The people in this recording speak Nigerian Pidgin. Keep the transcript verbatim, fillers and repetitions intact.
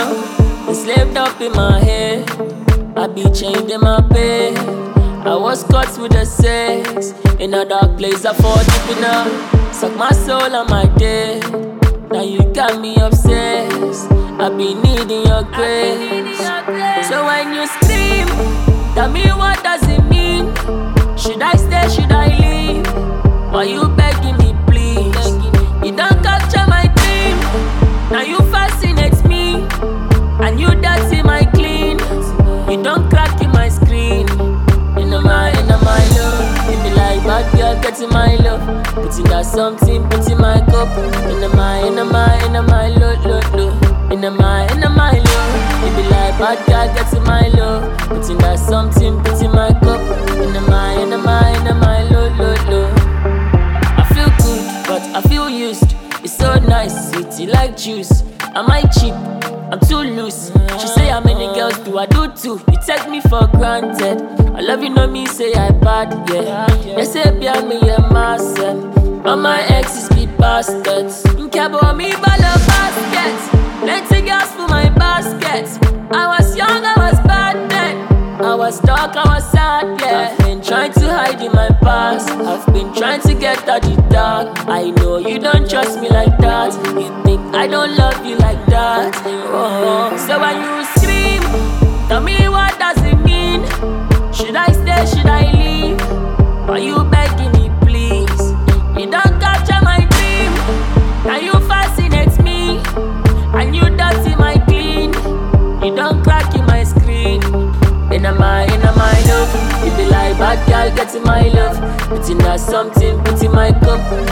enslaved up in my head. I be chained in my bed. I was caught with the sex. In a dark place, I fall deep enough. Suck my soul on my day. Now you got me obsessed. I be needing your grace. So when you scream, tell me what does it mean? Should I stay, should I leave? Why you begging me, please? You don't capture my dream. Now you fascinate me. And you dirty my clean. You don't crack in my screen. In my, in my love. It be like bad girl getting my love. Putting that something, put in my cup. In my, in my, in my love, love, love. In my, in my love. It be like bad girl getting my love. Putting that something, put in my cup. In my, in my, in my love, love, love. I feel good, but I feel used. It's so nice, sweet like juice. Am I cheap? I'm too loose. She say how many girls do I do too? You take me for granted. I love you, know me, say I bad, yeah. They say behind me, yeah, myself. All my exes be bastards. You care about me, but love baskets. Plenty girls for my baskets. I was young, I was bad then. I was dark, I was sad, yeah. I've been trying to hide in my past. I've been trying to get out the dark. I know you don't trust me like that. You think I don't love you like that. Oh, so when you scream, tell me what does it mean? Should I stay, should I leave? Why you begging me, please? You don't capture my dream. Now you fascinate me. And you dirty my clean. You don't crack in my screen. In my, in my love. You be like bad girl getting my love. Putting that something, put in my cup.